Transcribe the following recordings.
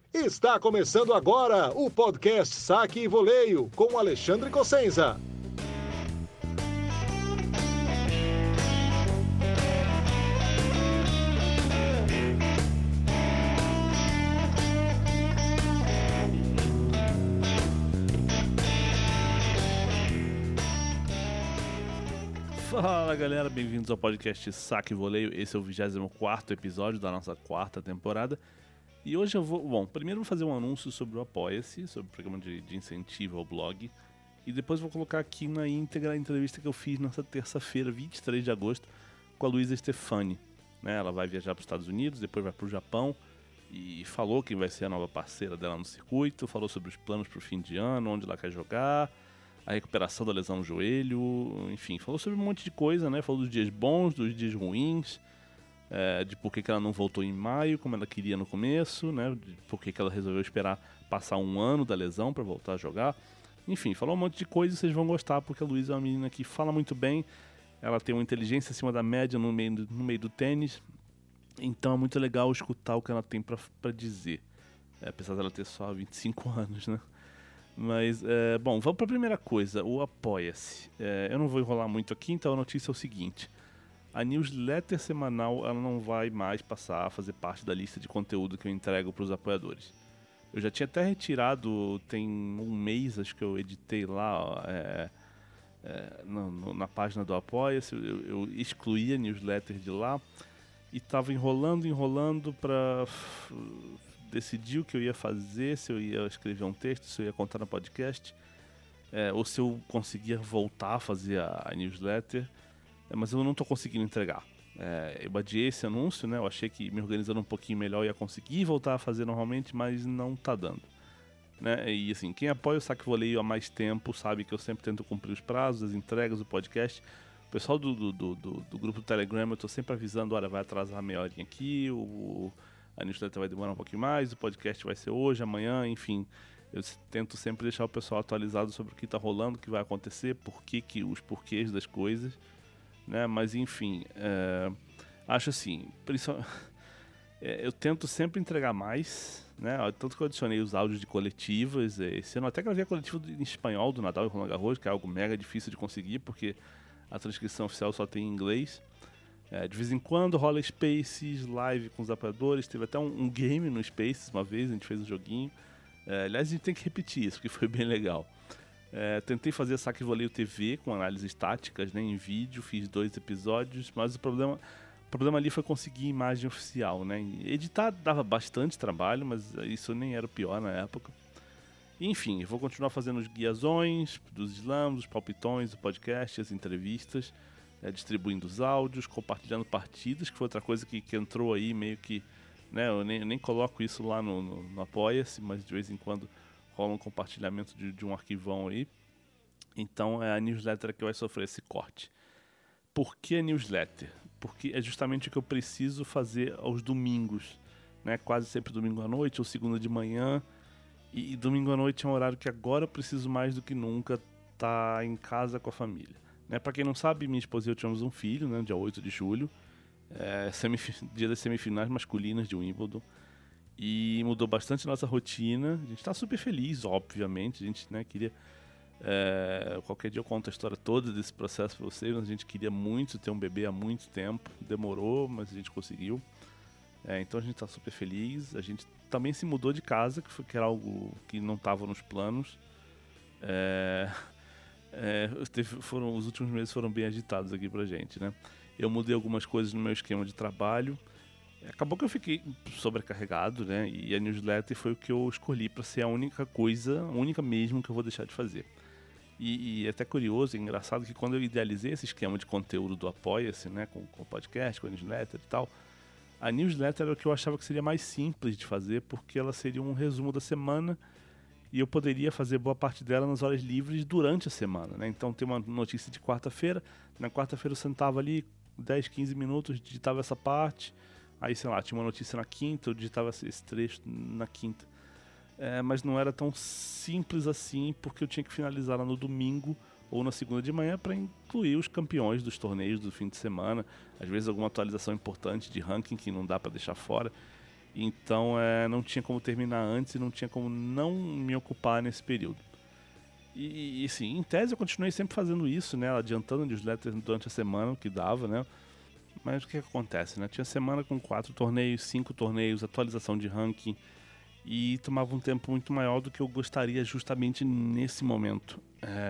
Está começando agora o podcast Saque e Voleio com Alexandre Cossenza. Fala galera, bem-vindos ao podcast Saque e Voleio. Esse é o 24º episódio da nossa 4ª temporada. E hoje eu vou... primeiro vou fazer um anúncio sobre o Apoia-se, sobre o programa de incentivo ao blog. E depois vou colocar aqui na íntegra a entrevista que eu fiz nessa terça-feira, 23 de agosto, com a Luísa Stefani. Ela vai viajar para os Estados Unidos, depois vai para o Japão. E falou quem vai ser a nova parceira dela no circuito, falou sobre os planos para o fim de ano, onde ela quer jogar, a recuperação da lesão no joelho, enfim, falou sobre um monte de coisa, né? Falou dos dias bons, dos dias ruins, de por que ela não voltou em maio, como ela queria no começo, né? De por que ela resolveu esperar passar um ano da lesão para voltar a jogar. Enfim, falou um monte de coisa e vocês vão gostar, porque a Luísa é uma menina que fala muito bem, ela tem uma inteligência acima da média no meio do tênis, então é muito legal escutar o que ela tem para dizer, apesar dela ter só 25 anos, né? Mas, bom, vamos para a primeira coisa, o Apoia-se. Eu não vou enrolar muito aqui, então a notícia é o seguinte: a newsletter semanal ela não vai mais passar a fazer parte da lista de conteúdo que eu entrego para os apoiadores. Eu já tinha até retirado, tem um mês, acho que eu editei lá na página do Apoia-se, eu excluí a newsletter de lá e estava enrolando para decidir o que eu ia fazer, se eu ia escrever um texto, se eu ia contar no podcast, ou se eu conseguia voltar a fazer a newsletter, mas eu não estou conseguindo entregar. Eu adiei esse anúncio, né? Eu achei que me organizando um pouquinho melhor eu ia conseguir voltar a fazer normalmente, mas não está dando. Né? E assim, quem apoia o Saque Voleio há mais tempo sabe que eu sempre tento cumprir os prazos, as entregas do podcast. O pessoal do grupo do Telegram, eu estou sempre avisando, olha, vai atrasar meia horinha aqui, a newsletter vai demorar um pouquinho mais, o podcast vai ser hoje, amanhã, enfim. Eu tento sempre deixar o pessoal atualizado sobre o que está rolando, o que vai acontecer, os porquês das coisas, né? Mas enfim, acho assim, eu tento sempre entregar mais, né? Tanto que eu adicionei os áudios de coletivas, esse ano até gravei a coletiva em espanhol do Nadal e Roland Garros, que é algo mega difícil de conseguir, porque a transcrição oficial só tem em inglês. De vez em quando rola Spaces, live com os apoiadores. Teve até um game no Spaces uma vez, a gente fez um joguinho. Aliás, a gente tem que repetir isso, porque foi bem legal. Tentei fazer Saque e Voleio TV com análises táticas, né, em vídeo, fiz 2 episódios, mas o problema ali foi conseguir imagem oficial, né? Editar dava bastante trabalho, mas isso nem era o pior na época. Enfim, eu vou continuar fazendo os guiazões dos slams, os palpitões, o podcast, as entrevistas, distribuindo os áudios, compartilhando partidas, que foi outra coisa que entrou aí meio que, né, eu nem coloco isso lá no Apoia-se, mas de vez em quando rola um compartilhamento de um arquivão aí. Então é a newsletter que vai sofrer esse corte. Por que a newsletter? Porque é justamente o que eu preciso fazer aos domingos, né? Quase sempre domingo à noite ou segunda de manhã. E domingo à noite é um horário que agora eu preciso mais do que nunca estar em casa com a família. Para quem não sabe, minha esposa e eu tivemos um filho, né, dia 8 de julho, dia das semifinais masculinas de Wimbledon, e mudou bastante a nossa rotina. A gente está super feliz, obviamente, a gente, né, queria... qualquer dia eu conto a história toda desse processo para vocês, mas a gente queria muito ter um bebê há muito tempo, demorou, mas a gente conseguiu. Então a gente está super feliz. A gente também se mudou de casa, que era algo que não estava nos planos. Os últimos meses foram bem agitados aqui pra gente, né? Eu mudei algumas coisas no meu esquema de trabalho. Acabou que eu fiquei sobrecarregado, né? E a newsletter foi o que eu escolhi para ser a única mesmo que eu vou deixar de fazer. E é até curioso e engraçado que quando eu idealizei esse esquema de conteúdo do Apoia-se, né? Com o podcast, com a newsletter e tal, a newsletter era o que eu achava que seria mais simples de fazer, porque ela seria um resumo da semana e eu poderia fazer boa parte dela nas horas livres durante a semana, né? Então tem uma notícia de quarta-feira, na quarta-feira eu sentava ali 10, 15 minutos, digitava essa parte, aí sei lá, tinha uma notícia na quinta, eu digitava esse trecho na quinta. Mas não era tão simples assim, porque eu tinha que finalizar lá no domingo ou na segunda de manhã para incluir os campeões dos torneios do fim de semana, às vezes alguma atualização importante de ranking que não dá para deixar fora. Então não tinha como terminar antes e não tinha como não me ocupar nesse período. E sim, em tese eu continuei sempre fazendo isso, né? Adiantando newsletter durante a semana, o que dava, né? Mas o que acontece, né? Tinha semana com 4 torneios, 5 torneios, atualização de ranking, e tomava um tempo muito maior do que eu gostaria justamente nesse momento.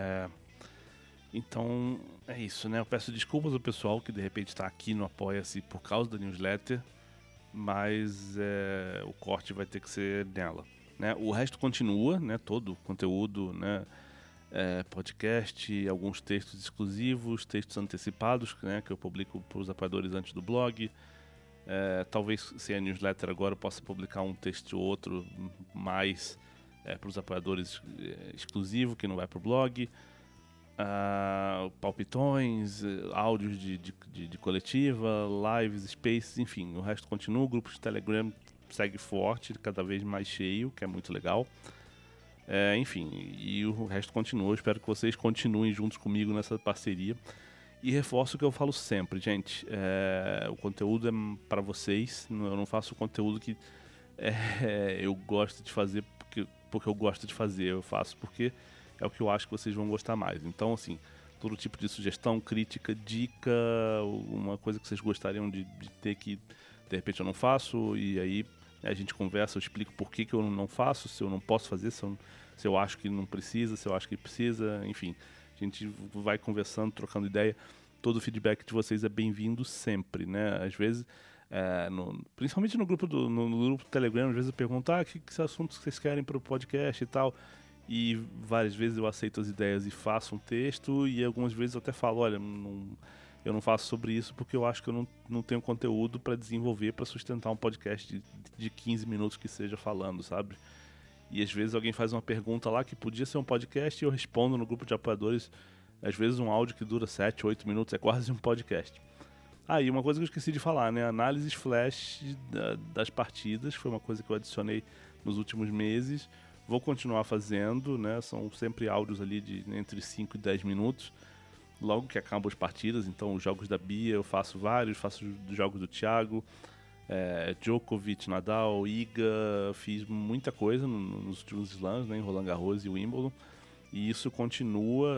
Então é isso, né? Eu peço desculpas ao pessoal que de repente está aqui no Apoia-se por causa da newsletter, mas o corte vai ter que ser nela, né? O resto continua, né? Todo o conteúdo, né? Podcast, alguns textos exclusivos, textos antecipados, né? Que eu publico para os apoiadores antes do blog. Talvez sem a newsletter agora eu possa publicar um texto ou outro mais para os apoiadores exclusivo, que não vai para o blog. Palpitões, áudios de coletiva, lives, spaces, enfim, o resto continua. O grupo de Telegram segue forte, cada vez mais cheio, que é muito legal. Enfim, e o resto continua. Eu espero que vocês continuem juntos comigo nessa parceria. E reforço o que eu falo sempre, gente. O conteúdo é para vocês. Eu não faço conteúdo que eu gosto de fazer porque eu gosto de fazer. Eu faço porque é o que eu acho que vocês vão gostar mais. Então, assim, todo tipo de sugestão, crítica, dica, uma coisa que vocês gostariam de ter que, de repente, eu não faço, e aí a gente conversa, eu explico por que eu não faço, se eu não posso fazer, se eu acho que não precisa, se eu acho que precisa, enfim. A gente vai conversando, trocando ideia. Todo o feedback de vocês é bem-vindo sempre, né? Às vezes, principalmente no grupo do Telegram, às vezes eu pergunto, que assuntos vocês querem para o podcast e tal. E várias vezes eu aceito as ideias e faço um texto, e algumas vezes eu até falo, olha, eu não faço sobre isso porque eu acho que eu não tenho conteúdo para desenvolver, para sustentar um podcast de 15 minutos que seja falando, sabe? E às vezes alguém faz uma pergunta lá que podia ser um podcast e eu respondo no grupo de apoiadores. Às vezes um áudio que dura 7, 8 minutos é quase um podcast. E uma coisa que eu esqueci de falar, né? Análises flash das partidas, foi uma coisa que eu adicionei nos últimos meses. Vou continuar fazendo, né? São sempre áudios ali de entre 5 e 10 minutos. Logo que acabam as partidas, então os jogos da Bia eu faço vários, faço os jogos do Thiago, Djokovic, Nadal, Iga, fiz muita coisa nos últimos slams, né, em Roland Garros e Wimbledon, e isso continua,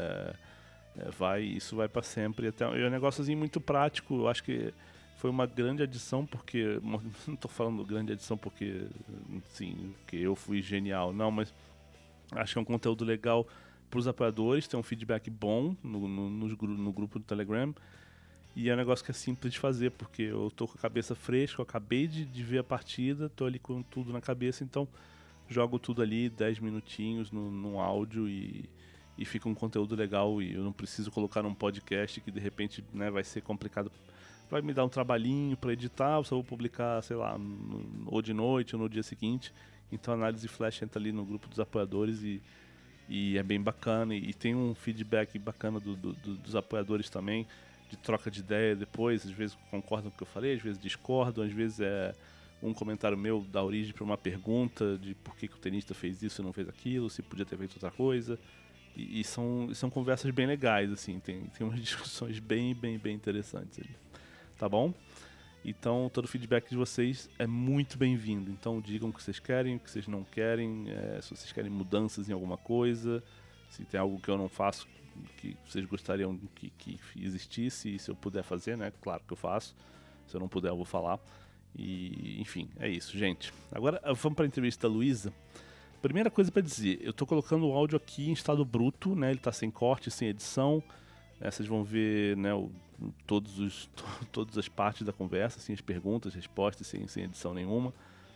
isso vai para sempre. Até, é um negóciozinho muito prático, eu acho que foi uma grande adição, porque, não estou falando grande adição porque, sim, que eu fui genial, não, mas acho que é um conteúdo legal para os apoiadores, tem um feedback bom no grupo do Telegram. E é um negócio que é simples de fazer, porque eu tô com a cabeça fresca, eu acabei de ver a partida, tô ali com tudo na cabeça, então jogo tudo ali, 10 minutinhos no áudio e fica um conteúdo legal, e eu não preciso colocar num podcast que de repente, né, vai ser complicado, vai me dar um trabalhinho para editar, eu só vou publicar, sei lá, ou de noite ou no dia seguinte. Então a Análise Flash entra ali no grupo dos apoiadores e é bem bacana, e tem um feedback bacana dos apoiadores também, de troca de ideia depois. Às vezes concordam com o que eu falei, às vezes discordam, às vezes um comentário meu dá origem para uma pergunta de por que o tenista fez isso e não fez aquilo, se podia ter feito outra coisa, e são conversas bem legais, assim, tem umas discussões bem interessantes ali, tá bom? Então todo o feedback de vocês é muito bem-vindo, então digam o que vocês querem, o que vocês não querem, se vocês querem mudanças em alguma coisa, se tem algo que eu não faço que vocês gostariam que existisse, e se eu puder fazer, né, claro que eu faço, se eu não puder eu vou falar. E enfim, é isso, gente. Agora vamos para a entrevista da Luísa. Primeira coisa para dizer, eu tô colocando o áudio aqui em estado bruto, né, ele tá sem corte, sem edição. Vocês vão ver, né, todas as partes da conversa, assim, as perguntas, respostas, sem edição nenhuma.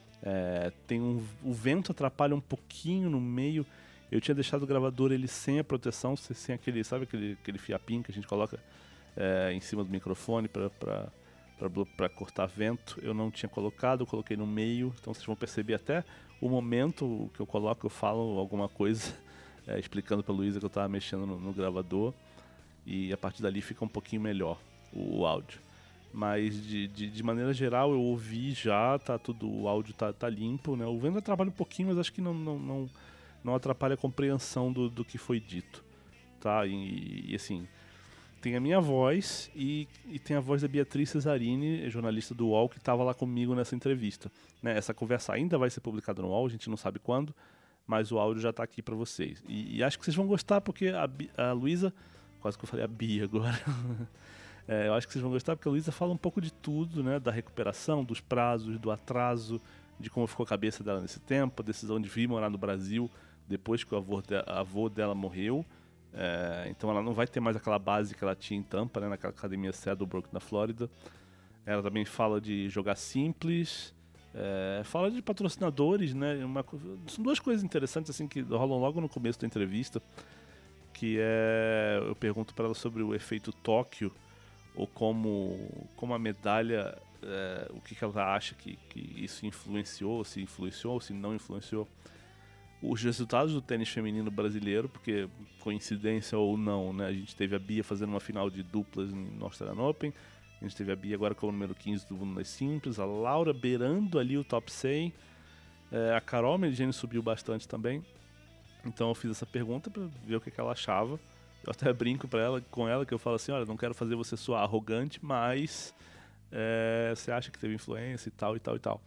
O vento atrapalha um pouquinho no meio. Eu tinha deixado o gravador ele sem a proteção, sem aquele, sabe aquele fiapinho que a gente coloca em cima do microfone para cortar vento. Eu não tinha colocado, eu coloquei no meio, então vocês vão perceber até o momento que eu coloco, eu falo alguma coisa explicando para a Luísa que eu estava mexendo no gravador, e a partir dali fica um pouquinho melhor o áudio. Mas de maneira geral eu ouvi já, tá tudo, o áudio tá limpo, né? O vento atrapalha um pouquinho, mas acho que não atrapalha a compreensão do que foi dito, tá? E assim, tem a minha voz e tem a voz da Beatriz Cesarini, jornalista do UOL, que estava lá comigo nessa entrevista. Né? Essa conversa ainda vai ser publicada no UOL, a gente não sabe quando, mas o áudio já está aqui para vocês. E acho que vocês vão gostar, porque a Luísa, quase que eu falei a Bia agora, eu acho que vocês vão gostar, porque a Luísa fala um pouco de tudo, né? Da recuperação, dos prazos, do atraso, de como ficou a cabeça dela nesse tempo, a decisão de vir morar no Brasil depois que o avô dela morreu. Então ela não vai ter mais aquela base que ela tinha em Tampa, né, naquela academia Cedarbrook na Flórida. Ela também fala de jogar simples, fala de patrocinadores, né? São duas coisas interessantes assim que rolam logo no começo da entrevista, que eu pergunto para ela sobre o efeito Tóquio, ou como a medalha, o que ela acha que isso influenciou, se influenciou ou se não influenciou os resultados do tênis feminino brasileiro, porque, coincidência ou não, né, a gente teve a Bia fazendo uma final de duplas no Australian Open, a gente teve a Bia agora como número 15 do mundo nas simples, a Laura beirando ali o top 100, a Carol Meligeni subiu bastante também, então eu fiz essa pergunta para ver o que ela achava. Eu até brinco com ela, que eu falo assim, olha, não quero fazer você soar arrogante, mas você acha que teve influência e tal, e tal, e tal.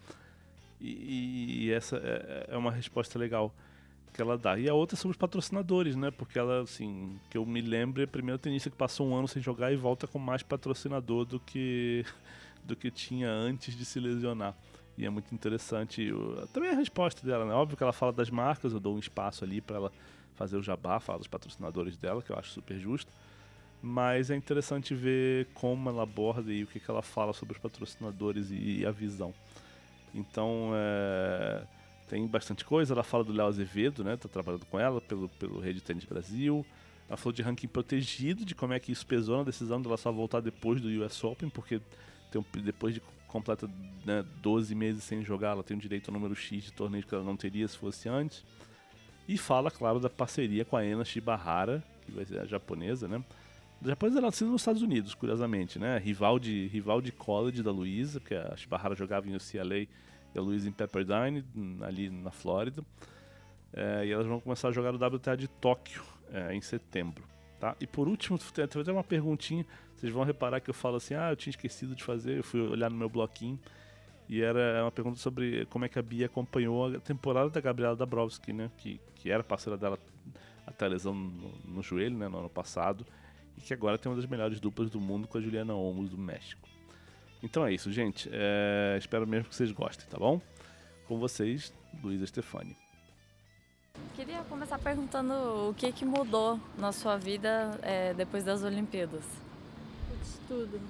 E essa é uma resposta legal que ela dá. E a outra é sobre os patrocinadores, né? Porque ela, assim, que eu me lembro, é a primeira tenista que passou um ano sem jogar e volta com mais patrocinador do que tinha antes de se lesionar. E é muito interessante também a resposta dela, né? Óbvio que ela fala das marcas, eu dou um espaço ali para ela fazer o jabá, falar dos patrocinadores dela, que eu acho super justo. Mas é interessante ver como ela aborda e o que ela fala sobre os patrocinadores e a visão. Então, tem bastante coisa. Ela fala do Léo Azevedo, né? Tá trabalhando com ela pelo Rede Tênis Brasil. Ela falou de ranking protegido, de como é que isso pesou na decisão dela só voltar depois do US Open, porque depois de completa, né, 12 meses sem jogar, ela tem o direito ao número X de torneio que ela não teria se fosse antes. E fala, claro, da parceria com a Ena Shibahara, que vai ser a japonesa, né? A japonesa ela nasceu nos Estados Unidos, curiosamente, né? Rival de college da Luísa, que a Shibahara jogava em UCLA e a Luísa em Pepperdine, ali na Flórida. E elas vão começar a jogar o WTA de Tóquio em setembro. Tá? E por último, tem até uma perguntinha. Vocês vão reparar que eu falo assim, eu tinha esquecido de fazer, eu fui olhar no meu bloquinho. E era uma pergunta sobre como é que a Bia acompanhou a temporada da Gabriela Dabrowski, né? Que era parceira dela até a lesão no joelho, né? No ano passado. E que agora tem uma das melhores duplas do mundo com a Juliana Olmos do México. Então é isso, gente. Espero mesmo que vocês gostem, tá bom? Com vocês, Luísa Stefani. Queria começar perguntando o que mudou na sua vida depois das Olimpíadas. Tudo.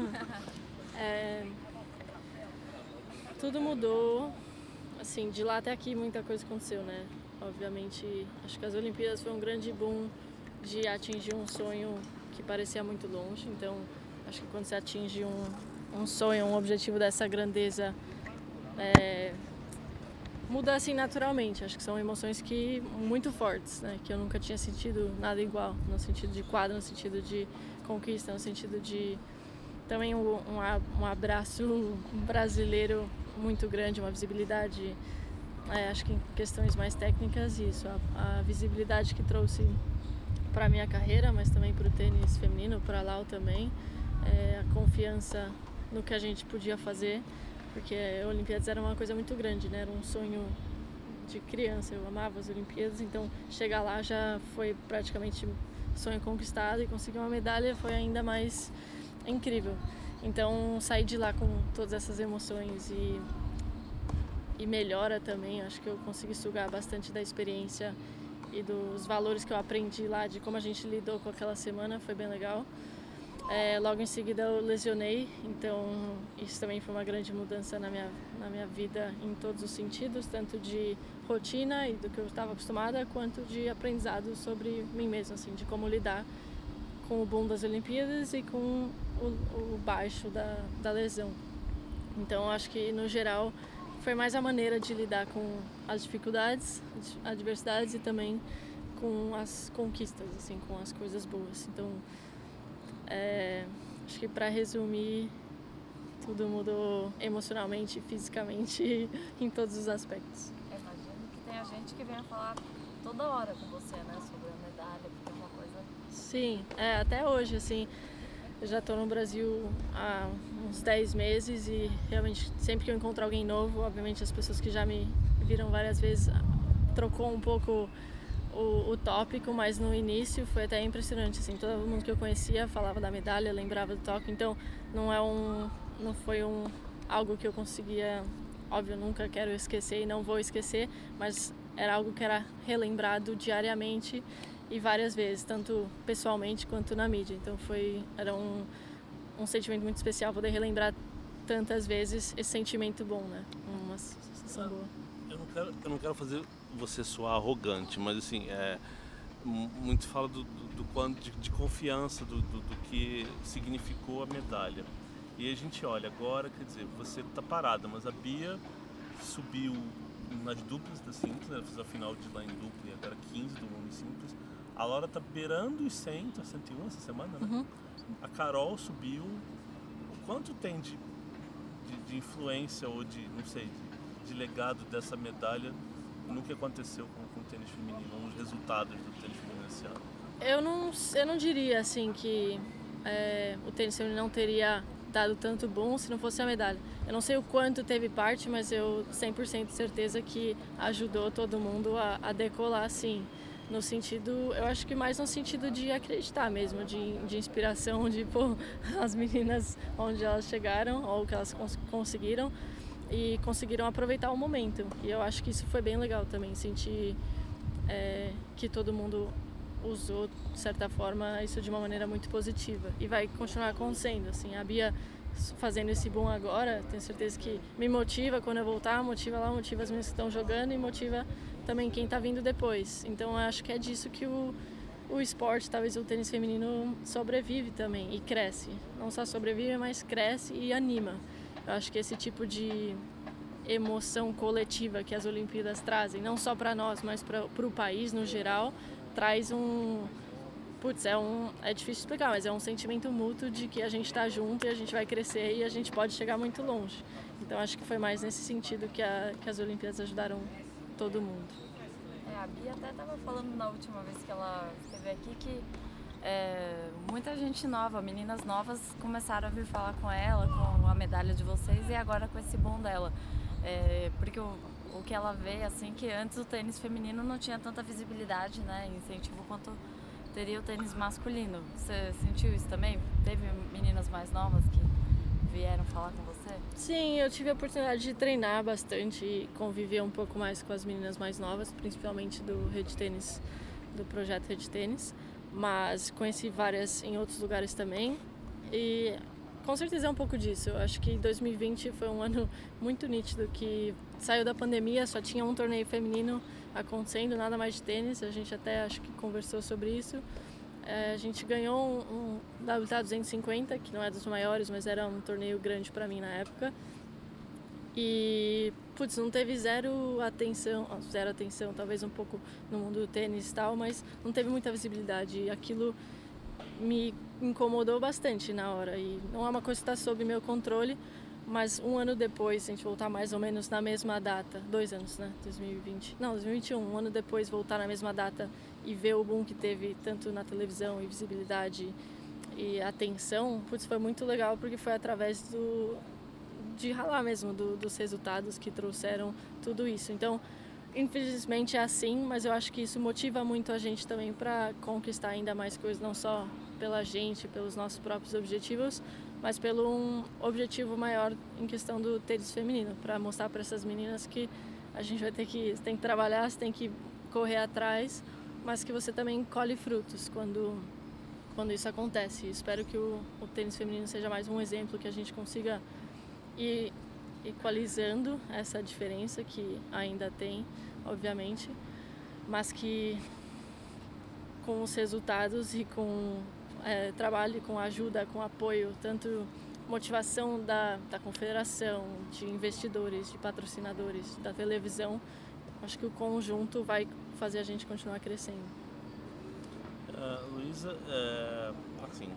Tudo mudou. Assim, de lá até aqui muita coisa aconteceu, né? Obviamente, acho que as Olimpíadas foi um grande boom de atingir um sonho que parecia muito longe. Então, acho que quando você atinge um sonho, um objetivo dessa grandeza, muda assim naturalmente. Acho que são emoções muito fortes, né? Que eu nunca tinha sentido nada igual, no sentido de quadro, no sentido de conquista, no sentido de também um abraço brasileiro muito grande, uma visibilidade, acho que em questões mais técnicas isso, a visibilidade que trouxe para a minha carreira, mas também para o tênis feminino, para a Lau também, a confiança no que a gente podia fazer, porque a Olimpíadas era uma coisa muito grande, né? Era um sonho de criança, eu amava as Olimpíadas, então chegar lá já foi praticamente sonho conquistado e conseguir uma medalha foi ainda mais incrível. Então sair de lá com todas essas emoções e melhora também, acho que eu consegui sugar bastante da experiência e dos valores que eu aprendi lá, de como a gente lidou com aquela semana, foi bem legal. Logo em seguida eu lesionei, então isso também foi uma grande mudança na minha vida em todos os sentidos, tanto de rotina e do que eu estava acostumada, quanto de aprendizado sobre mim mesma, assim, de como lidar com o boom das Olimpíadas e com o baixo da lesão. Então acho que no geral foi mais a maneira de lidar com as dificuldades, adversidades e também com as conquistas, assim, com as coisas boas. Então acho que para resumir, tudo mudou emocionalmente, fisicamente, em todos os aspectos. imagino que tenha gente que venha falar toda hora com você, né, sobre a medalha, porque é uma coisa... Sim, até hoje, assim, eu já estou no Brasil há uns 10 meses e realmente sempre que eu encontro alguém novo, obviamente as pessoas que já me viram várias vezes trocou um pouco o tópico, mas no início foi até impressionante, assim, todo mundo que eu conhecia falava da medalha, lembrava do tópico, então não foi algo que eu conseguia, óbvio, nunca quero esquecer e não vou esquecer, mas era algo que era relembrado diariamente e várias vezes, tanto pessoalmente quanto na mídia, então era um sentimento muito especial poder relembrar tantas vezes esse sentimento bom, né, uma sensação boa. Eu não quero fazer você soar arrogante, mas assim, muito fala do quanto de confiança do que significou a medalha. E a gente olha agora, quer dizer, você está parada, mas a Bia subiu nas duplas da simples, ela fez a final de lá em dupla e agora 15 do mundo em simples. A Laura está beirando os 100, tá 101 essa semana, né? Uhum. A Carol subiu. O quanto tem de influência ou não sei, de legado dessa medalha no que aconteceu com o tênis feminino, nos resultados do tênis feminino esse ano? Eu não diria assim que o tênis feminino não teria dado tanto bom se não fosse a medalha. Eu não sei o quanto teve parte, mas eu 100% certeza que ajudou todo mundo a decolar, sim. No sentido, eu acho que mais no sentido de acreditar mesmo, de inspiração, de pôr as meninas onde elas chegaram, ou o que elas conseguiram, e conseguiram aproveitar o momento. E eu acho que isso foi bem legal também, sentir que todo mundo usou, de certa forma, isso de uma maneira muito positiva. E vai continuar acontecendo, assim, a Bia fazendo esse boom agora, tenho certeza que me motiva quando eu voltar, motiva as meninas que estão jogando e motiva também quem está vindo depois. Então eu acho que é disso que o esporte, talvez o tênis feminino, sobrevive também e cresce. Não só sobrevive, mas cresce e anima. Eu acho que esse tipo de emoção coletiva que as Olimpíadas trazem, não só para nós, mas para o país no geral, traz é difícil explicar, mas é um sentimento mútuo de que a gente está junto e a gente vai crescer e a gente pode chegar muito longe. Então acho que foi mais nesse sentido que as Olimpíadas ajudaram todo mundo. A Bia até estava falando na última vez que ela esteve aqui que muita gente nova, meninas novas começaram a vir falar com ela, com a medalha de vocês e agora com esse boom dela. Porque o que ela vê, assim, que antes o tênis feminino não tinha tanta visibilidade, né, incentivo quanto teria o tênis masculino. Você sentiu isso também? Teve meninas mais novas que vieram falar com você? Sim, eu tive a oportunidade de treinar bastante e conviver um pouco mais com as meninas mais novas, principalmente do Rede Tênis, do projeto Rede Tênis, mas conheci várias em outros lugares também e com certeza é um pouco disso. Eu acho que 2020 foi um ano muito nítido, que saiu da pandemia, só tinha um torneio feminino acontecendo, nada mais de tênis, a gente até acho que conversou sobre isso. A gente ganhou um WTA 250, que não é dos maiores, mas era um torneio grande para mim na época. E, não teve zero atenção, talvez um pouco no mundo do tênis e tal, mas não teve muita visibilidade. E aquilo me incomodou bastante na hora. E não é uma coisa que está sob meu controle, mas um ano depois, se a gente voltar mais ou menos na mesma data, 2 anos, né? 2021, um ano depois voltar na mesma data e ver o boom que teve tanto na televisão e visibilidade e atenção, foi muito legal, porque foi através de ralar mesmo, dos resultados que trouxeram tudo isso. Então, infelizmente é assim, mas eu acho que isso motiva muito a gente também para conquistar ainda mais coisas, não só pela gente, pelos nossos próprios objetivos, mas pelo um objetivo maior em questão do tênis feminino, para mostrar para essas meninas que a gente tem que trabalhar, você tem que correr atrás, mas que você também colhe frutos quando isso acontece. Espero que o tênis feminino seja mais um exemplo, que a gente consiga ir equalizando essa diferença que ainda tem, obviamente, mas que com os resultados e com trabalho, com ajuda, com apoio, tanto motivação da confederação, de investidores, de patrocinadores, da televisão, acho que o conjunto vai fazer a gente continuar crescendo. Luísa, assim,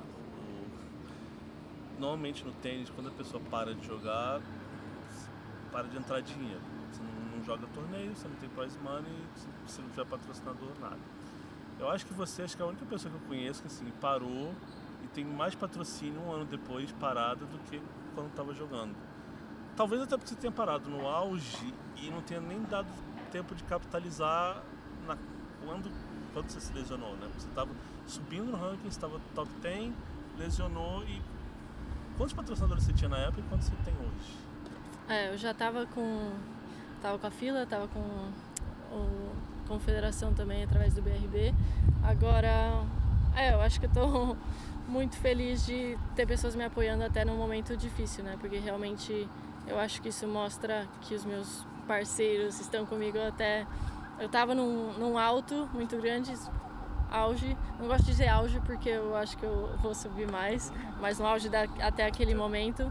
normalmente no tênis, quando a pessoa para de jogar, para de entrar dinheiro. Você não joga torneio, você não tem prize money, se não tiver patrocinador, nada. Eu acho que você é a única pessoa que eu conheço que assim, parou e tem mais patrocínio um ano depois parada do que quando estava jogando. Talvez até porque você tenha parado no auge e não tenha nem dado tempo de capitalizar quando você se lesionou, né? Você estava subindo no ranking, você estava top 10, lesionou e... Quantos patrocinadores você tinha na época e quantos você tem hoje? Eu já estava com a Fila, estava com a Confederação também através do BRB. Agora, eu acho que eu estou muito feliz de ter pessoas me apoiando até num momento difícil, né? Porque realmente eu acho que isso mostra que os meus parceiros estão comigo até... Eu estava num alto muito grande, auge. Não gosto de dizer auge porque eu acho que eu vou subir mais, mas no auge até aquele momento.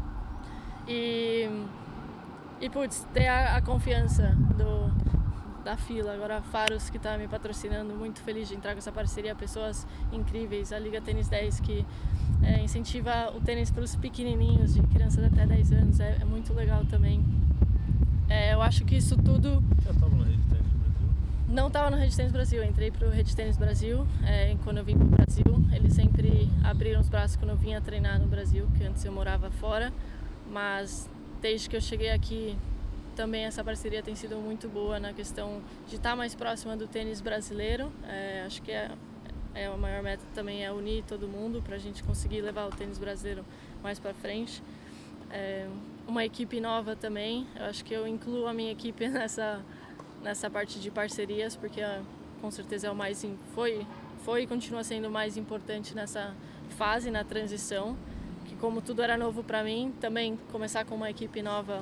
E putz, ter a confiança da Fila, agora a Faros que está me patrocinando, muito feliz de entrar com essa parceria, pessoas incríveis, a Liga Tênis 10 que incentiva o tênis para os pequenininhos, de crianças até 10 anos, é muito legal também. Eu acho que isso tudo... Já estava no Rede Tênis Brasil? Não estava no Rede Tênis Brasil, eu entrei para o Rede Tênis Brasil quando eu vim para o Brasil. Eles sempre abriram os braços quando eu vinha treinar no Brasil, que antes eu morava fora, mas desde que eu cheguei aqui também essa parceria tem sido muito boa na questão de estar mais próxima do tênis brasileiro. Acho que a maior meta também é unir todo mundo para a gente conseguir levar o tênis brasileiro mais para frente. Uma equipe nova também, eu acho que eu incluo a minha equipe nessa parte de parcerias, porque com certeza é o mais foi e continua sendo o mais importante nessa fase, na transição, que como tudo era novo para mim, também começar com uma equipe nova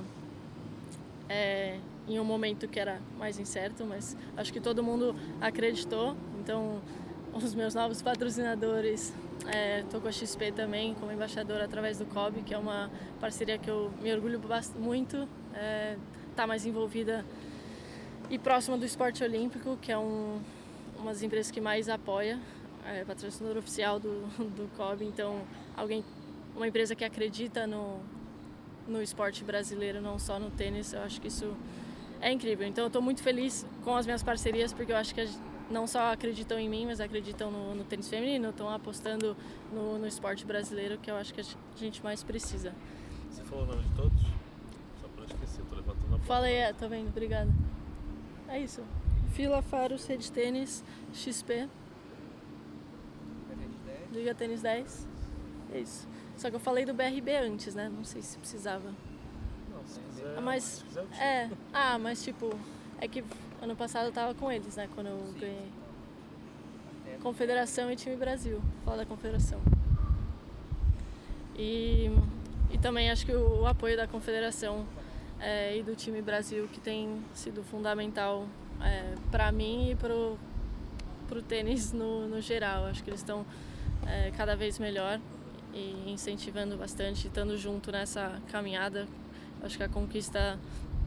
em um momento que era mais incerto, mas acho que todo mundo acreditou. Então os meus novos patrocinadores, estou com a XP também como embaixadora através do COB, que é uma parceria que eu me orgulho muito, tá mais envolvida e próxima do esporte olímpico, que é uma das empresas que mais apoia, patrocinador oficial do COB, então uma empresa que acredita no esporte brasileiro, não só no tênis. Eu acho que isso é incrível. Então eu estou muito feliz com as minhas parcerias, porque eu acho que não só acreditam em mim, mas acreditam no tênis feminino, estão apostando no esporte brasileiro, que eu acho que a gente mais precisa. Você falou o nome de todos? Só para não esquecer, estou levantando a bola. Falei, tô vendo, obrigada. É isso. Fila, Faros, Rede Tênis, XP, Liga Tênis 10. É isso. Só que eu falei do BRB antes, né? Não sei se precisava. Não, se quiser. Mas mas tipo, é que ano passado eu tava com eles, né? Quando eu ganhei Confederação e Time Brasil. Fala da Confederação. E também acho que o apoio da Confederação e do Time Brasil, que tem sido fundamental para mim e pro tênis no geral. Acho que eles estão cada vez melhor e incentivando bastante, estando junto nessa caminhada. Acho que a conquista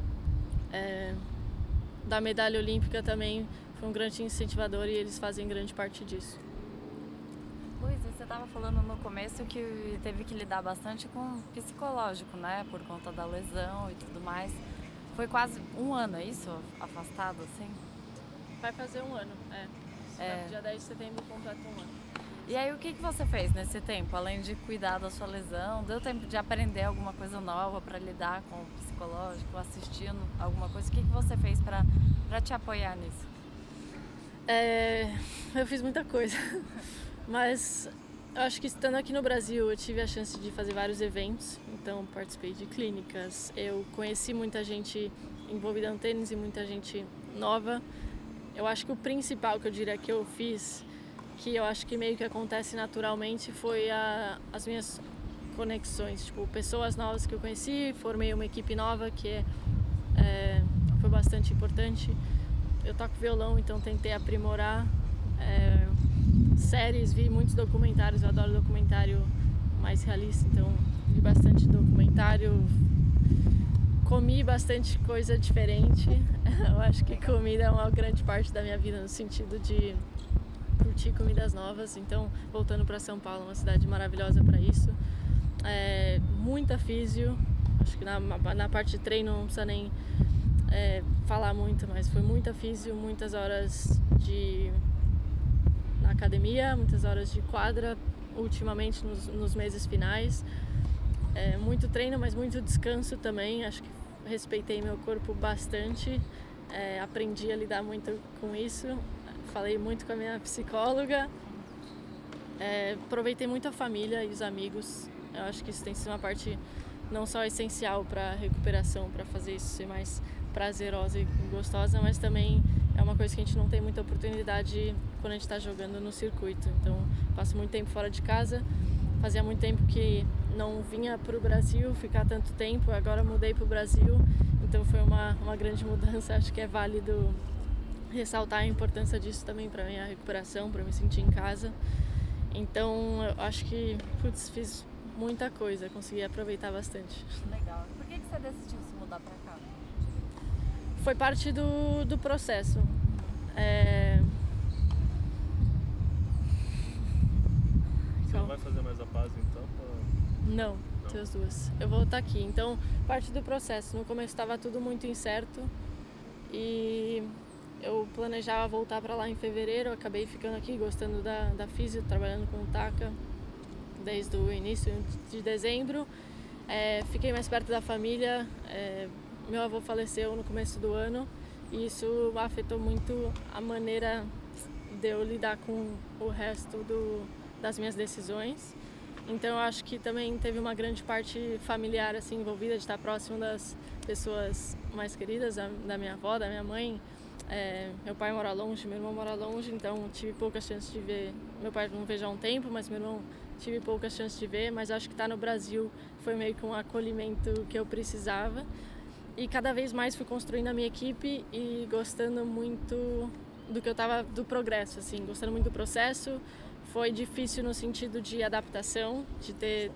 da medalha olímpica também foi um grande incentivador e eles fazem grande parte disso. Luiz, você estava falando no começo que teve que lidar bastante com o psicológico, né? Por conta da lesão e tudo mais. Foi quase um ano, é isso? Afastado, assim? Vai fazer um ano, Dia 10 de setembro completa um ano. E aí, o que você fez nesse tempo? Além de cuidar da sua lesão, deu tempo de aprender alguma coisa nova para lidar com o psicológico, assistindo alguma coisa? O que você fez para te apoiar nisso? Eu fiz muita coisa, mas eu acho que estando aqui no Brasil eu tive a chance de fazer vários eventos, então participei de clínicas, eu conheci muita gente envolvida no tênis e muita gente nova. Eu acho que o principal que eu diria que eu fiz, que eu acho que meio que acontece naturalmente, foi as minhas conexões, tipo, pessoas novas que eu conheci, formei uma equipe nova que foi bastante importante. Eu toco violão, então tentei aprimorar séries, vi muitos documentários, eu adoro documentário mais realista, então vi bastante documentário, comi bastante coisa diferente. Eu acho que comida é uma grande parte da minha vida no sentido de curtir comidas novas, então voltando para São Paulo, uma cidade maravilhosa para isso. Muita físio, acho que na parte de treino não precisa nem falar muito, mas foi muita físio, muitas horas na academia, muitas horas de quadra, ultimamente nos meses finais. Muito treino, mas muito descanso também. Acho que respeitei meu corpo bastante, aprendi a lidar muito com isso. Falei muito com a minha psicóloga, aproveitei muito a família e os amigos. Eu acho que isso tem sido uma parte não só essencial para a recuperação, para fazer isso ser mais prazerosa e gostosa, mas também é uma coisa que a gente não tem muita oportunidade quando a gente está jogando no circuito. Então, passo muito tempo fora de casa. Fazia muito tempo que não vinha para o Brasil ficar tanto tempo, agora mudei para o Brasil, então foi uma grande mudança. Acho que é válido ressaltar a importância disso também para minha recuperação, para me sentir em casa. Então, eu acho que fiz muita coisa, consegui aproveitar bastante. Legal. Por que você decidiu se mudar para cá? Foi parte do processo. Você não vai fazer mais a paz então? Não, tem as duas. Eu vou estar aqui. Então, parte do processo. No começo estava tudo muito incerto e eu planejava voltar para lá em fevereiro. Eu acabei ficando aqui, gostando da físio, trabalhando com o Taka desde o início de dezembro. Fiquei mais perto da família. Meu avô faleceu no começo do ano e isso afetou muito a maneira de eu lidar com o resto das minhas decisões. Então eu acho que também teve uma grande parte familiar assim, envolvida, de estar próximo das pessoas mais queridas, da minha avó, da minha mãe. Meu pai mora longe, meu irmão mora longe, então tive poucas chances de ver. Meu pai não vejo há um tempo, mas meu irmão tive poucas chances de ver, mas acho que estar no Brasil foi meio que um acolhimento que eu precisava. E cada vez mais fui construindo a minha equipe e gostando muito do progresso, assim, gostando muito do processo. Foi difícil no sentido de adaptação, de ter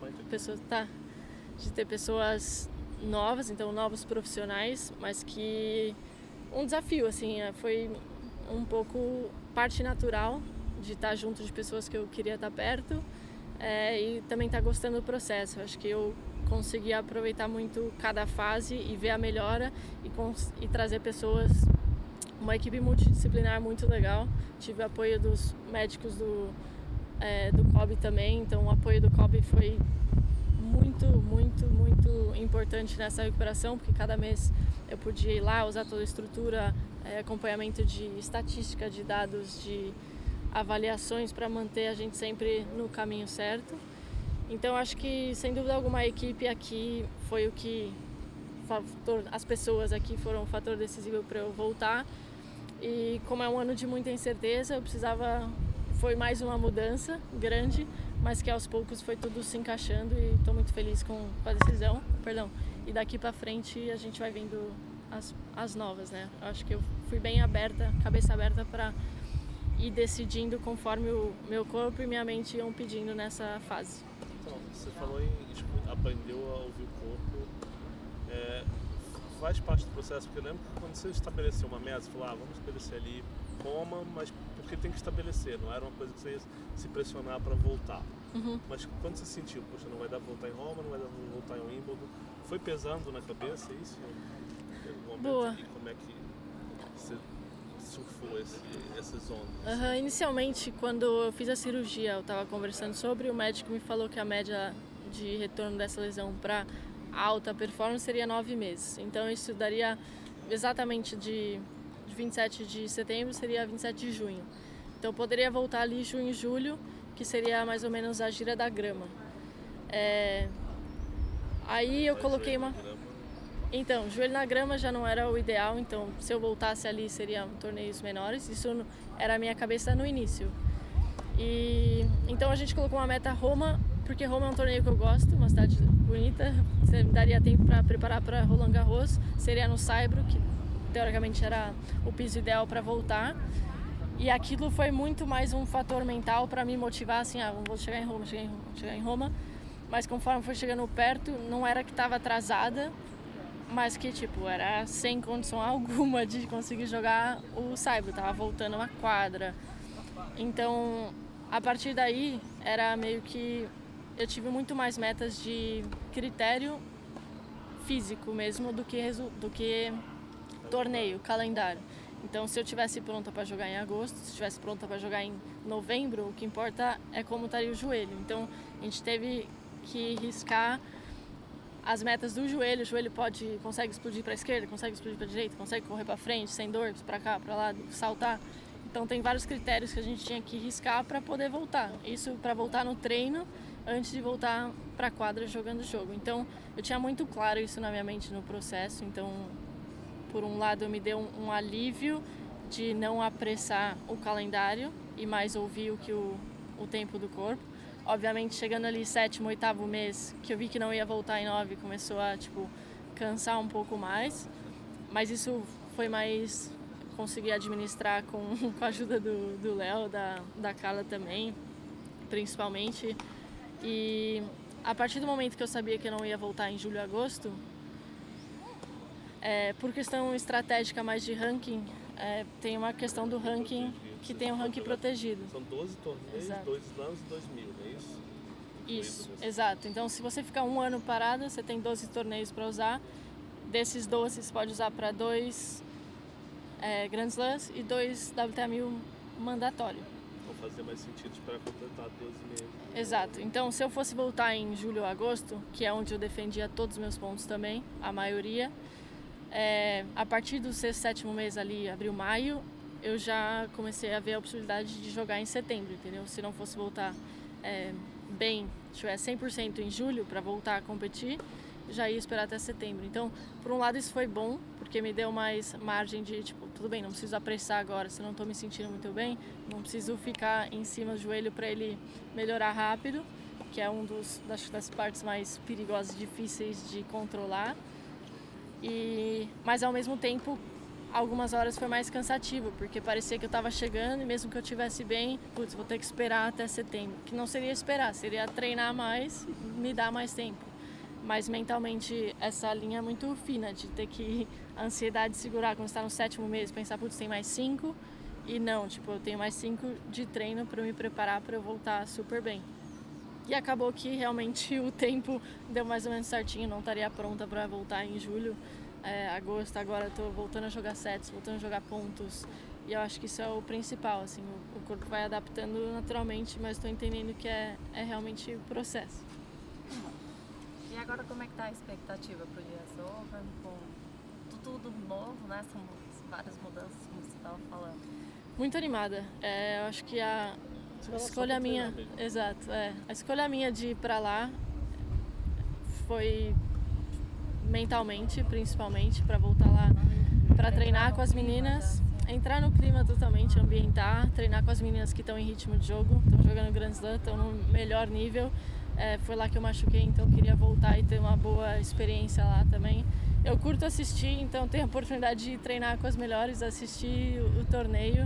pessoas novas, então novos profissionais, mas que um desafio, assim, foi um pouco parte natural de estar junto de pessoas que eu queria estar perto, e também estar gostando do processo. Acho que eu consegui aproveitar muito cada fase e ver a melhora e trazer pessoas, uma equipe multidisciplinar muito legal. Tive apoio dos médicos do COB também, então o apoio do COB foi muito, muito, muito importante nessa recuperação, porque cada mês eu podia ir lá, usar toda a estrutura, acompanhamento de estatística, de dados, de avaliações para manter a gente sempre no caminho certo. Então acho que, sem dúvida alguma, a equipe aqui foi o que... As pessoas aqui foram um fator decisivo para eu voltar. E como é um ano de muita incerteza, foi mais uma mudança grande, mas que aos poucos foi tudo se encaixando e estou muito feliz com a decisão. E daqui para frente a gente vai vendo as novas, né? Eu acho que eu fui bem aberta, cabeça aberta para ir decidindo conforme o meu corpo e minha mente iam pedindo nessa fase. Então, você falou aprendeu a ouvir o corpo. Faz parte do processo, porque eu lembro que quando você estabeleceu uma meta, você falou, vamos estabelecer ali Roma, mas porque tem que estabelecer, não era uma coisa que você ia se pressionar para voltar. Uhum. Mas quando você sentiu, poxa, não vai dar pra voltar em Roma, não vai dar pra voltar em Wimbledon, foi pesando na cabeça isso? Boa. E como é que você surfou essas ondas? Inicialmente, quando eu fiz a cirurgia, eu estava conversando sobre, o médico me falou que a média de retorno dessa lesão para alta performance seria 9 meses. Então isso daria exatamente de 27 de setembro, seria 27 de junho. Então eu poderia voltar ali junho e julho, que seria mais ou menos a gira da grama. Aí eu coloquei uma... Então, joelho na grama já não era o ideal, então se eu voltasse ali seriam torneios menores. Isso era a minha cabeça no início. E então a gente colocou uma meta Roma, porque Roma é um torneio que eu gosto, uma cidade bonita. Você me daria tempo para preparar para Roland Garros, seria no Saibro, que teoricamente era o piso ideal para voltar. E aquilo foi muito mais um fator mental para me motivar, assim, vou chegar em Roma. Mas conforme foi chegando perto, não era que estava atrasada, mas que era sem condição alguma de conseguir jogar o Saibro, tava voltando uma quadra. Então, a partir daí, era meio que eu tive muito mais metas de critério físico mesmo do que torneio, calendário. Então, se eu estivesse pronta para jogar em agosto, se estivesse pronta para jogar em novembro, o que importa é como estaria o joelho. Então, a gente teve que riscar as metas do joelho. O joelho consegue explodir para a esquerda, consegue explodir para a direita, consegue correr para frente, sem dor, para cá, para lá, saltar. Então, tem vários critérios que a gente tinha que riscar para poder voltar. Isso para voltar no treino, antes de voltar para a quadra jogando o jogo. Então, eu tinha muito claro isso na minha mente no processo. Então, por um lado, me deu um alívio de não apressar o calendário e mais ouvir o tempo do corpo. Obviamente, chegando ali 7º, 8º mês, que eu vi que não ia voltar em 9, começou a cansar um pouco mais. Mas isso foi mais conseguir administrar com a ajuda do Léo, da Carla também, principalmente. E a partir do momento que eu sabia que eu não ia voltar em julho e agosto, por questão estratégica mais de ranking, tem uma questão do ranking que tem um ranking protegido. São 12 torneios, Exato. 2 slams e 2 mil, não é isso? Isso, exato. Então, se você ficar um ano parada, você tem 12 torneios para usar. Desses 12, você pode usar para 2 Grand Slams e 2 WTA 1000 mandatório. Vão fazer mais sentido para completar 12 meses. Exato. Então, se eu fosse voltar em julho ou agosto, que é onde eu defendia todos os meus pontos também, a maioria, a partir do 6º, 7º mês ali, abril, maio, eu já comecei a ver a possibilidade de jogar em setembro, entendeu? Se não fosse voltar bem, tiver 100% em julho para voltar a competir, já ia esperar até setembro. Então, por um lado isso foi bom, porque me deu mais margem de, tudo bem, não preciso apressar agora, se eu não estou me sentindo muito bem, não preciso ficar em cima do joelho para ele melhorar rápido, que é das partes mais perigosas e difíceis de controlar. Mas ao mesmo tempo, algumas horas foi mais cansativo, porque parecia que eu estava chegando e mesmo que eu estivesse bem, vou ter que esperar até setembro. Que não seria esperar, seria treinar mais, me dar mais tempo. Mas mentalmente essa linha é muito fina, de ter que a ansiedade segurar quando está no 7º mês, pensar, tem mais 5, e não, eu tenho mais 5 de treino para me preparar para eu voltar super bem. E acabou que realmente o tempo deu mais ou menos certinho, não estaria pronta para voltar em julho, agosto. Agora estou voltando a jogar sets, voltando a jogar pontos, e eu acho que isso é o principal, assim, o corpo vai adaptando naturalmente, mas estou entendendo que é realmente o processo. E agora como é que tá a expectativa pro US Open, com tudo novo, né? São várias mudanças, como você estava falando. Muito animada. Eu acho que a escolha minha, exato, a escolha minha de ir para lá foi mentalmente, principalmente, para voltar lá, para treinar com as meninas, entrar no clima totalmente, ambientar, treinar com as meninas que estão em ritmo de jogo, estão jogando Grand Slam, estão no melhor nível. Foi lá que eu machuquei, então eu queria voltar e ter uma boa experiência lá também. Eu curto assistir, então tenho a oportunidade de treinar com as melhores, assistir o torneio,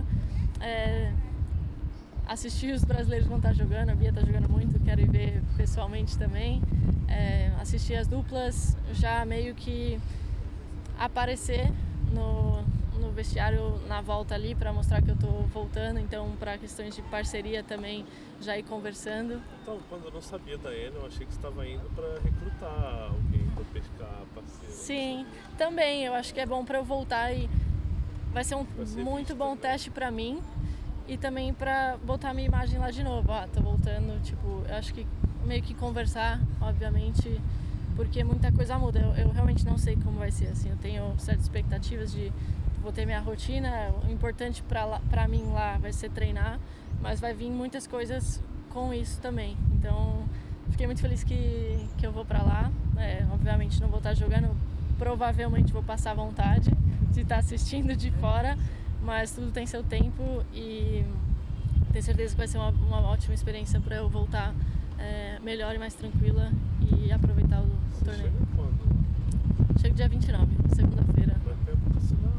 assistir os brasileiros quando tá jogando, a Bia tá jogando muito, quero ir ver pessoalmente também, assistir as duplas, já meio que aparecer no vestiário na volta ali para mostrar que eu tô voltando, então para questões de parceria também já ir conversando. Então, quando eu não sabia da Ana, eu achei que você estava indo para recrutar alguém para pescar parceiro. Sim, também, eu acho que é bom para eu voltar e vai ser muito bom teste para mim e também para botar minha imagem lá de novo. Tô voltando, eu acho que meio que conversar, obviamente, porque muita coisa muda. Eu realmente não sei como vai ser, assim, eu tenho certas expectativas de vou ter minha rotina, o importante para mim lá vai ser treinar, mas vai vir muitas coisas com isso também. Então, fiquei muito feliz que eu vou para lá. Obviamente não vou estar jogando, provavelmente vou passar vontade de estar assistindo de fora, mas tudo tem seu tempo e tenho certeza que vai ser uma ótima experiência para eu voltar melhor e mais tranquila e aproveitar o torneio. Chega quando? Chego dia 29, segunda-feira. Vai ter um sinal.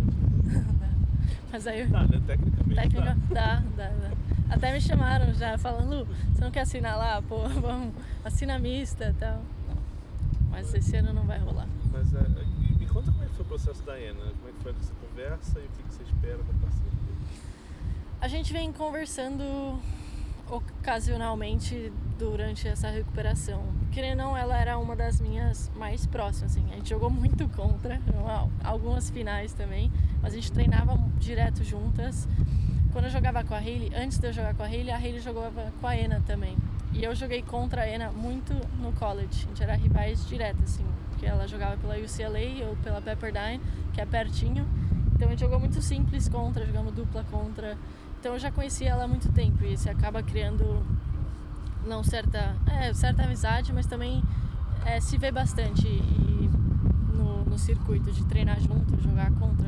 Mas aí Dá, né? Tecnicamente dá. Até me chamaram já, falando, Lu, você não quer assinar lá? Pô, vamos, assina mista e tal. Não. Mas esse ano não vai rolar. Mas me conta como é que foi o processo da Ana, como é que foi essa conversa e o que você espera da parceria? A gente vem conversando ocasionalmente durante essa recuperação. Querendo ou não, ela era uma das minhas mais próximas, assim. A gente jogou muito contra, algumas finais também, mas a gente treinava direto juntas. Quando eu jogava com a Hailey, antes de eu jogar com a Hailey jogava com a Ena também. E eu joguei contra a Ena muito no college. A gente era rivais direto, assim, porque ela jogava pela UCLA ou pela Pepperdine, que é pertinho. Então a gente jogou muito simples contra, jogamos dupla contra. Então eu já conhecia ela há muito tempo e você acaba criando não certa amizade, mas também se vê bastante e no circuito de treinar junto, jogar contra,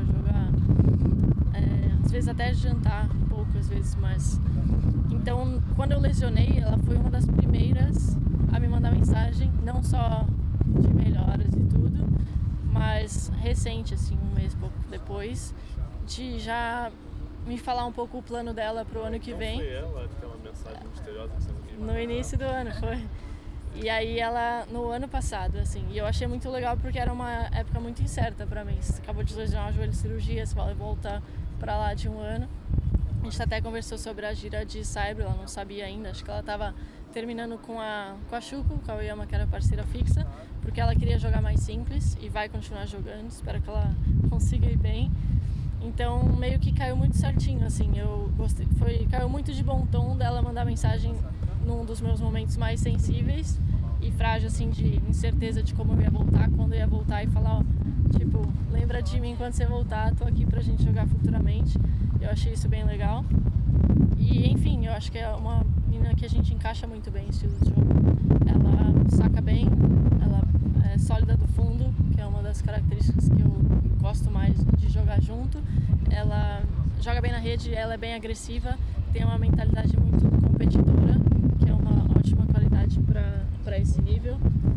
às vezes até jantar poucas vezes, mas então quando eu lesionei, ela foi uma das primeiras a me mandar mensagem, não só de melhoras e tudo, mas recente, assim, um mês pouco depois, de já me falar um pouco o plano dela pro ano que vem. Foi ela, aquela mensagem misteriosa que você não queria. No início do ano, foi. E aí ela, no ano passado, assim, e eu achei muito legal porque era uma época muito incerta pra mim. Você acabou de lesionar o joelho de cirurgia, você vai voltar pra lá de um ano. A gente até conversou sobre a gira de Saibro, ela não sabia ainda, acho que ela tava terminando com a Shuko, com a Oyama, que era parceira fixa, porque ela queria jogar mais simples e vai continuar jogando, espero que ela consiga ir bem. Então meio que caiu muito certinho, assim, caiu muito de bom tom dela mandar mensagem num dos meus momentos mais sensíveis e frágil, assim, de incerteza de como eu ia voltar, quando eu ia voltar, e falar, tipo, lembra de mim quando você voltar, tô aqui pra gente jogar futuramente. Eu achei isso bem legal. E enfim, eu acho que é uma menina que a gente encaixa muito bem em estilo de jogo. Ela saca bem, ela é sólida do fundo, que é uma das características que eu gosto mais de jogar junto. Ela joga bem na rede, ela é bem agressiva, tem uma mentalidade muito competidora, que é uma ótima qualidade para esse nível.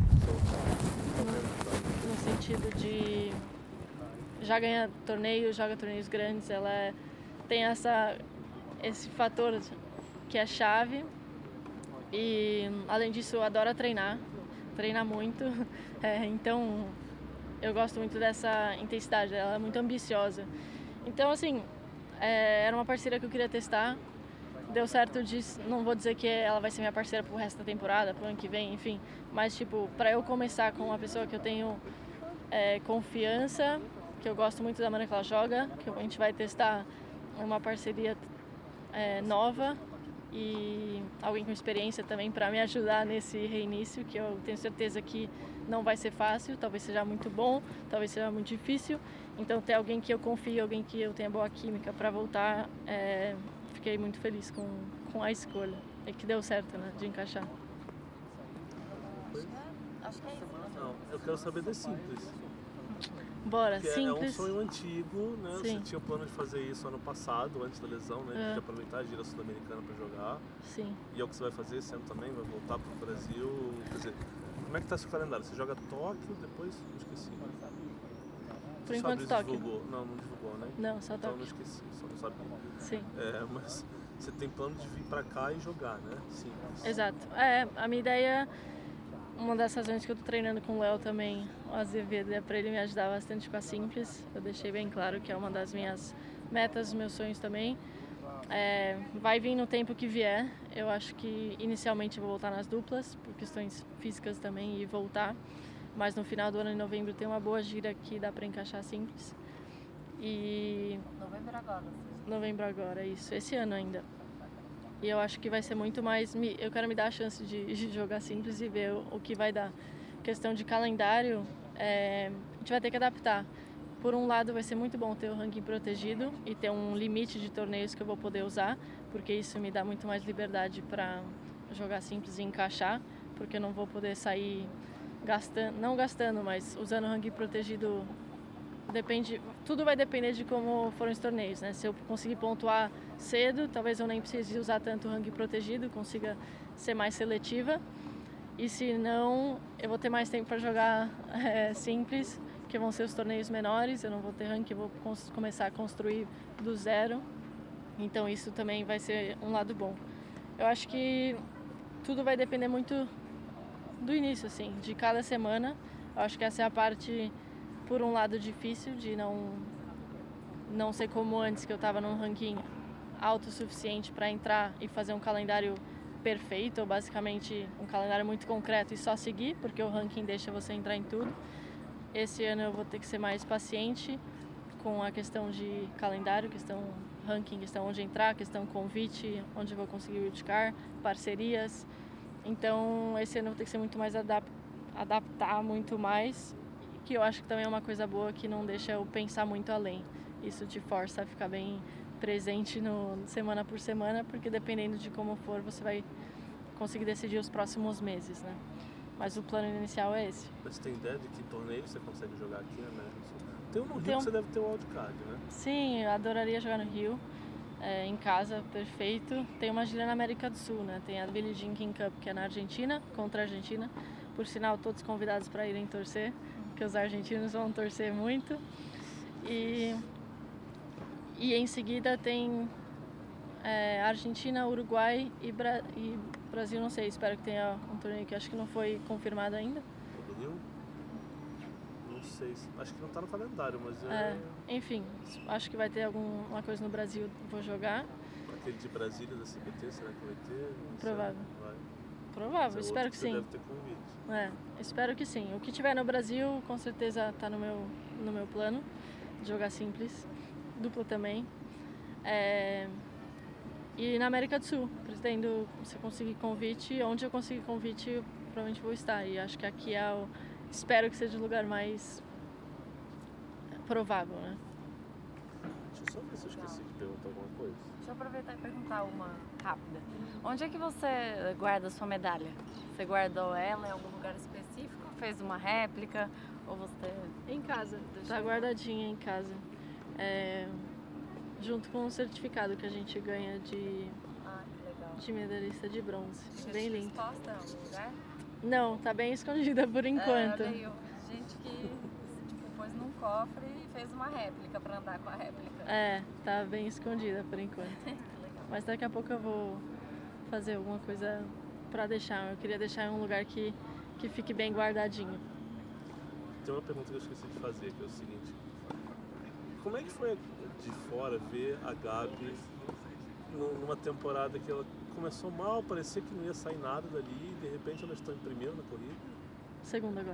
No sentido de já ganha torneios, joga torneios grandes, ela tem esse fator que é chave. E além disso, adora treinar muito. Então eu gosto muito dessa intensidade, ela é muito ambiciosa. Então, assim, era uma parceira que eu queria testar. Deu certo não vou dizer que ela vai ser minha parceira pro resto da temporada, pro ano que vem, enfim. Mas, tipo, pra eu começar com uma pessoa que eu tenho confiança, que eu gosto muito da maneira que ela joga, que a gente vai testar uma parceria nova e alguém com experiência também para me ajudar nesse reinício, que eu tenho certeza que não vai ser fácil, talvez seja muito bom, talvez seja muito difícil. Então ter alguém que eu confie, alguém que eu tenha boa química para voltar, fiquei muito feliz com a escolha e que deu certo, né, de encaixar. Acho que é isso. Não, eu quero saber das simples. Bora, porque simples. É um sonho antigo, né? Sim. Você tinha o plano de fazer isso ano passado, antes da lesão, né? De aproveitar a gira sul-americana para jogar. Sim. E é o que você vai fazer esse ano também? Vai voltar para o Brasil? Quer dizer, como é que tá seu calendário? Você joga Tóquio, depois? Não esqueci. Por enquanto, Tóquio. Não divulgou, né? Não, só Tóquio. Então não esqueci, só não sabia. Sim. Mas você tem plano de vir para cá e jogar, né? Sim. Exato. A minha ideia, uma das razões que eu tô treinando com o Léo também, o Azevedo, é para ele me ajudar bastante com a simples. Eu deixei bem claro que é uma das minhas metas, dos meus sonhos também. Vai vir no tempo que vier. Eu acho que inicialmente eu vou voltar nas duplas, por questões físicas também, e voltar. Mas no final do ano, em novembro, tem uma boa gira que dá para encaixar simples. E... Novembro agora, isso. Esse ano ainda. E eu acho que vai ser muito mais... Eu quero me dar a chance de jogar simples e ver o que vai dar. Questão de calendário, a gente vai ter que adaptar. Por um lado, vai ser muito bom ter o ranking protegido e ter um limite de torneios que eu vou poder usar, porque isso me dá muito mais liberdade para jogar simples e encaixar, porque eu não vou poder sair gastando, mas usando o ranking protegido. Tudo vai depender de como forem os torneios, né? Se eu conseguir pontuar cedo, talvez eu nem precise usar tanto o ranking protegido, consiga ser mais seletiva. E se não, eu vou ter mais tempo para jogar simples, porque vão ser os torneios menores, eu não vou ter ranking, eu vou começar a construir do zero. Então isso também vai ser um lado bom. Eu acho que tudo vai depender muito do início, assim, de cada semana. Eu acho que essa é a parte, por um lado, difícil de não ser como antes, que eu estava num ranking autossuficiente para entrar e fazer um calendário perfeito, ou basicamente um calendário muito concreto e só seguir, porque o ranking deixa você entrar em tudo. Esse ano eu vou ter que ser mais paciente com a questão de calendário, questão ranking, questão onde entrar, questão convite, onde eu vou conseguir wildcard, parcerias. Então esse ano eu vou ter que ser muito mais adaptar muito mais, que eu acho que também é uma coisa boa, que não deixa eu pensar muito além. Isso te força a ficar bem presente no semana por semana, porque dependendo de como for, você vai conseguir decidir os próximos meses, né? Mas o plano inicial é esse. Mas você tem ideia de que torneio você consegue jogar aqui na América do Sul? Tem um no Rio que você deve ter o wildcard, né? Sim, eu adoraria jogar no Rio, em casa, perfeito. Tem uma gira na América do Sul, né? Tem a Billie Jean King Cup, que é na Argentina, contra a Argentina. Por sinal, todos convidados para irem torcer, porque os argentinos vão torcer muito. E em seguida tem Argentina, Uruguai e Brasil, não sei, espero que tenha um torneio que acho que não foi confirmado ainda. O do Rio? Não sei, acho que não está no calendário, mas enfim, acho que vai ter alguma coisa no Brasil, vou jogar. Aquele de Brasília da CBT, será que vai ter? Provável. Vai. Provável, espero que sim. Deve ter convite. Espero que sim. O que tiver no Brasil, com certeza está no meu plano, jogar simples. Dupla também. E na América do Sul, pretendo, se eu conseguir convite, onde eu conseguir convite, eu provavelmente vou estar. E acho que aqui espero que seja o lugar mais provável, né? Deixa eu só ver se eu esqueci de perguntar alguma coisa. Deixa eu aproveitar e perguntar uma rápida. Onde é que você guarda a sua medalha? Você guardou ela em algum lugar específico? Fez uma réplica? Ou você... Em casa, tá guardadinha em casa. Junto com um certificado que a gente ganha de medalhista de bronze. Bem lindo. Exposta em algum lugar? Não, tá bem escondida por enquanto. Olha aí, gente que pôs num cofre e fez uma réplica para andar com a réplica. Tá bem escondida por enquanto. Mas daqui a pouco eu vou fazer alguma coisa para deixar. Eu queria deixar em um lugar que fique bem guardadinho. Tem uma pergunta que eu esqueci de fazer, que é o seguinte. Como é que foi de fora ver a Gabi numa temporada que ela começou mal, parecia que não ia sair nada dali, e de repente ela está em primeiro na corrida? Segundo agora,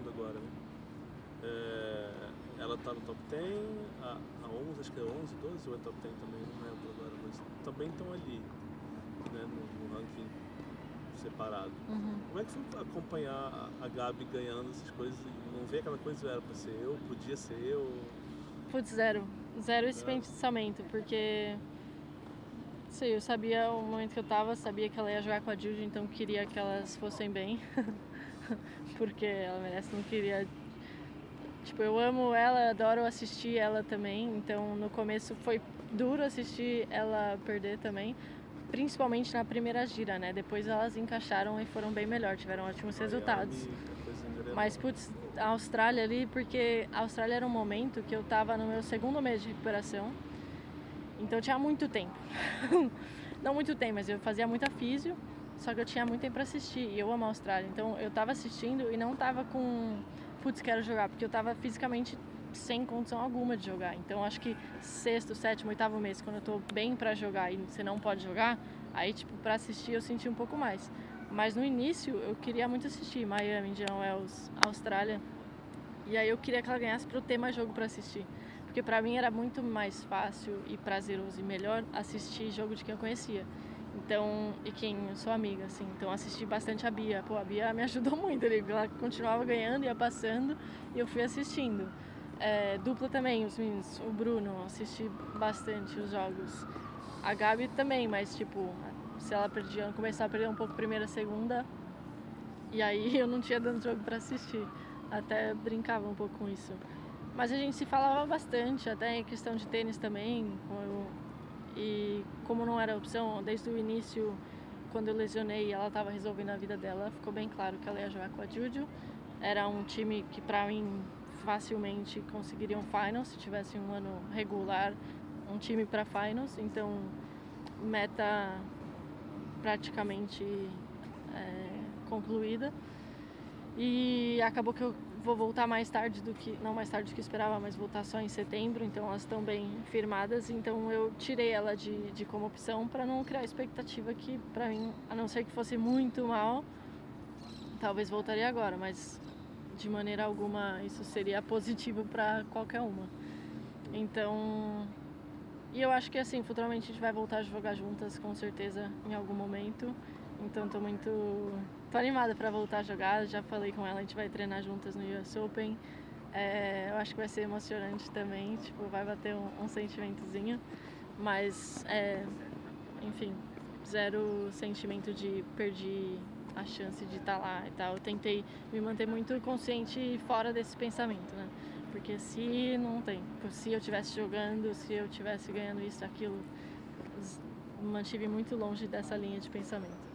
né? Ela está no top 10, a 11, acho que é 11, 12 ou é top 10 também, não lembro agora, mas também estão ali, né, no ranking separado. Como é que foi acompanhar a Gabi ganhando essas coisas e não ver aquela coisa, era para ser eu, podia ser eu? Putz, zero esse pensamento, porque sei, eu sabia o momento que eu tava, sabia que ela ia jogar com a Judy, então queria que elas fossem bem, porque ela merece, não queria... Tipo, eu amo ela, adoro assistir ela também, então no começo foi duro assistir ela perder também, principalmente na primeira gira, né? Depois elas encaixaram e foram bem melhor, tiveram ótimos resultados. Mas, putz, a Austrália ali, porque a Austrália era um momento que eu tava no meu segundo mês de recuperação, então eu tinha muito tempo. Não muito tempo, mas eu fazia muita físio, só que eu tinha muito tempo pra assistir, e eu amo a Austrália. Então eu tava assistindo e não tava com... Putz, quero jogar, porque eu tava fisicamente sem condição alguma de jogar. Então acho que sexto, sétimo, oitavo mês, quando eu tô bem pra jogar e você não pode jogar, aí tipo, pra assistir eu senti um pouco mais. Mas no início eu queria muito assistir Miami, Indian Wells, Austrália. E aí eu queria que ela ganhasse pra eu ter mais jogo pra assistir. Porque pra mim era muito mais fácil e prazeroso e melhor assistir jogo de quem eu conhecia. Então, e quem eu sou amiga, assim. Então assisti bastante a Bia. Pô, a Bia me ajudou muito ali, ela continuava ganhando, ia passando e eu fui assistindo. Dupla também, os meninos, o Bruno, assisti bastante os jogos. A Gabi também, mas tipo, se ela perdia, começava a perder um pouco primeira, segunda, e aí eu não tinha tanto jogo pra assistir. Até brincava um pouco com isso. Mas a gente se falava bastante, até em questão de tênis também. E como não era opção, desde o início, quando eu lesionei e ela estava resolvendo a vida dela, ficou bem claro que ela ia jogar com a Juju. Era um time que pra mim facilmente conseguiria um finals, se tivesse um ano regular, um time para finals. Então, meta praticamente concluída. E acabou que eu vou voltar mais tarde não mais tarde do que esperava, mas voltar só em setembro, então elas estão bem firmadas, então eu tirei ela de como opção para não criar expectativa que para mim, a não ser que fosse muito mal, talvez voltaria agora, mas de maneira alguma isso seria positivo para qualquer uma. Então, e eu acho que assim, futuramente a gente vai voltar a jogar juntas com certeza em algum momento. Então tô animada para voltar a jogar, já falei com ela, a gente vai treinar juntas no US Open. Eu acho que vai ser emocionante também, tipo, vai bater um sentimentozinho, mas enfim, zero sentimento de perdi a chance de estar lá e tal. Eu tentei me manter muito consciente fora desse pensamento, né? Porque se eu estivesse jogando, se eu estivesse ganhando isso, aquilo, me mantive muito longe dessa linha de pensamento.